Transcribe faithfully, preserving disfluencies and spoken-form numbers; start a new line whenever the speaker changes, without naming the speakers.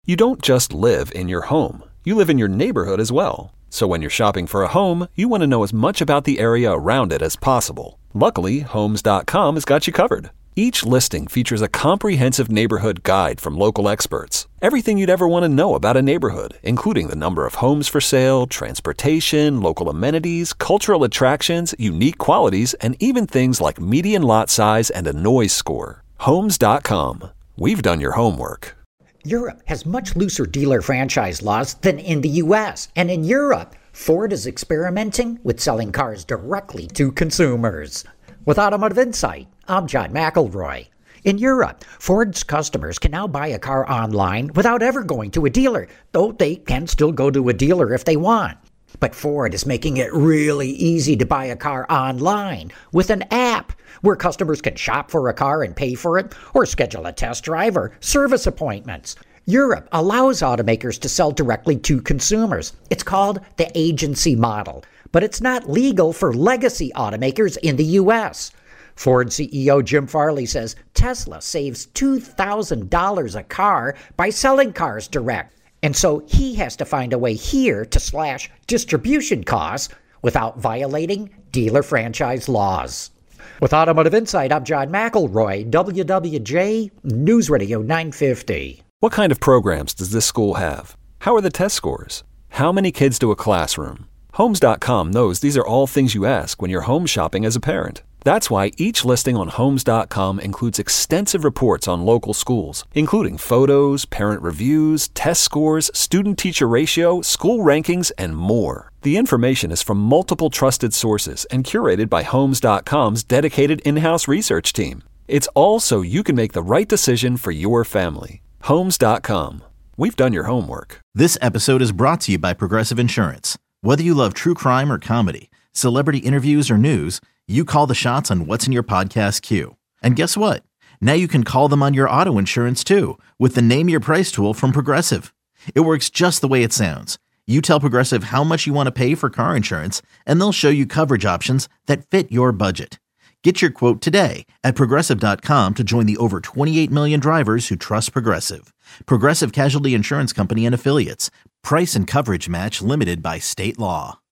You don't just live in your home. You live in your neighborhood as well. So when you're shopping for a home, you want to know as much about the area around it as possible. Luckily, Homes dot com has got you covered. Each listing features a comprehensive neighborhood guide from local experts. Everything you'd ever want to know about a neighborhood, including the number of homes for sale, transportation, local amenities, cultural attractions, unique qualities, and even things like median lot size and a noise score. Homes dot com. We've done your homework.
Europe has much looser dealer franchise laws than in the U S. And in Europe, Ford is experimenting with selling cars directly to consumers. With Automotive Insight, I'm John McElroy. In Europe, Ford's customers can now buy a car online without ever going to a dealer, though they can still go to a dealer if they want. But Ford is making it really easy to buy a car online with an app where customers can shop for a car and pay for it, or schedule a test drive or service appointments. Europe allows automakers to sell directly to consumers. It's called the agency model, but it's not legal for legacy automakers in the U S. Ford C E O Jim Farley says Tesla saves two thousand dollars a car by selling cars direct. And so he has to find a way here to slash distribution costs without violating dealer franchise laws. With Automotive Insight, I'm John McElroy, W W J News Radio nine fifty.
What kind of programs does this school have? How are the test scores? How many kids do a classroom? Homes dot com knows these are all things you ask when you're home shopping as a parent. That's why each listing on Homes dot com includes extensive reports on local schools, including photos, parent reviews, test scores, student-teacher ratio, school rankings, and more. The information is from multiple trusted sources and curated by Homes dot com's dedicated in-house research team. It's all so you can make the right decision for your family. Homes dot com. We've done your homework.
This episode is brought to you by Progressive Insurance. Whether you love true crime or comedy, celebrity interviews or news, you call the shots on what's in your podcast queue. And guess what? Now you can call them on your auto insurance too with the Name Your Price tool from Progressive. It works just the way it sounds. You tell Progressive how much you want to pay for car insurance, and they'll show you coverage options that fit your budget. Get your quote today at Progressive dot com to join the over twenty-eight million drivers who trust Progressive. Progressive Casualty Insurance Company and Affiliates. Price and coverage match limited by state law.